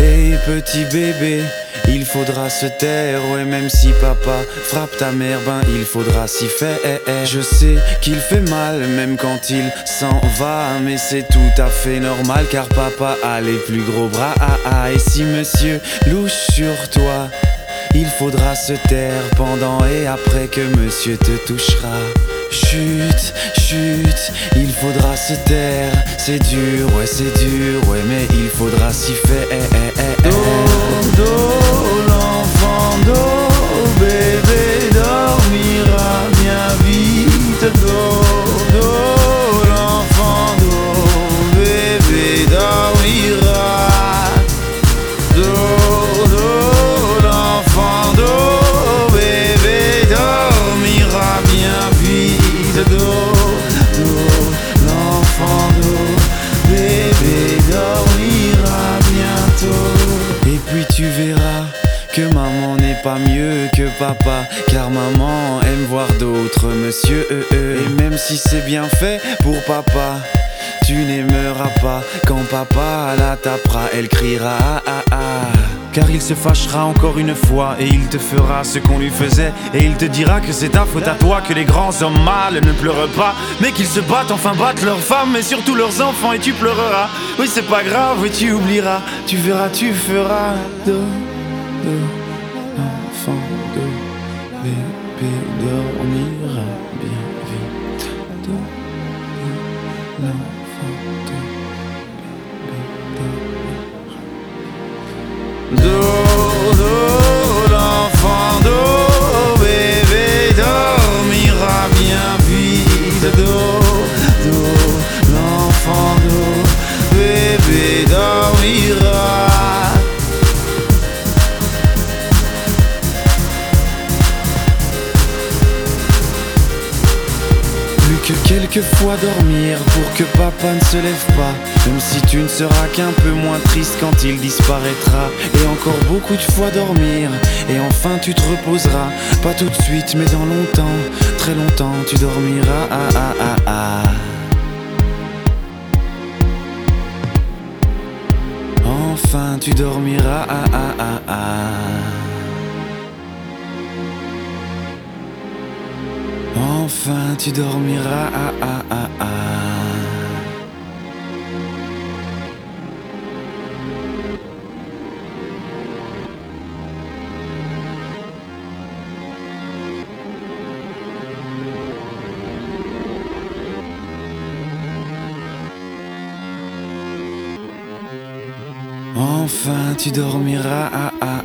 Hey petit bébé, il faudra se taire, ouais même si papa frappe ta mère, ben il faudra s'y faire. Je sais qu'il fait mal même quand il s'en va, mais c'est tout à fait normal car papa a les plus gros bras. Et si monsieur louche sur toi, il faudra se taire pendant et après que monsieur te touchera. Chut, chut, il faudra se taire. C'est dur, ouais mais il faudra s'y faire. Do, l'enfant, do, bébé dormira bien vite. Do, l'enfant, do, bébé dormira. Do, l'enfant, do, bébé dormira bien vite. Do, l'enfant, do, bébé dormira bientôt. Et puis tu verras que maman n'est pas mieux que papa, car maman aime voir d'autres monsieur. Et même si c'est bien fait pour papa, tu n'aimeras pas quand papa la tapera, elle criera car il se fâchera encore une fois et il te fera ce qu'on lui faisait. Et il te dira que c'est ta faute à toi, que les grands hommes mâles ne pleurent pas, mais qu'ils se battent, enfin battent leurs femmes et surtout leurs enfants. Et tu pleureras, oui c'est pas grave, et tu oublieras. Tu verras, tu feras. Do, enfant, do, bébé dormira bien vite. Do, l'enfant, do, do, l'enfant, do, bébé dormira bien vite. Do, l'enfant, do, bébé dormira. Plus que quelques fois dormir pour que papa ne se lève pas, même si tu ne seras qu'un peu moins triste quand il disparaîtra. Et encore beaucoup de fois dormir, et enfin tu te reposeras. Pas tout de suite mais dans longtemps, très longtemps tu dormiras. Enfin tu dormiras. Enfin tu dormiras. Enfin tu dormiras.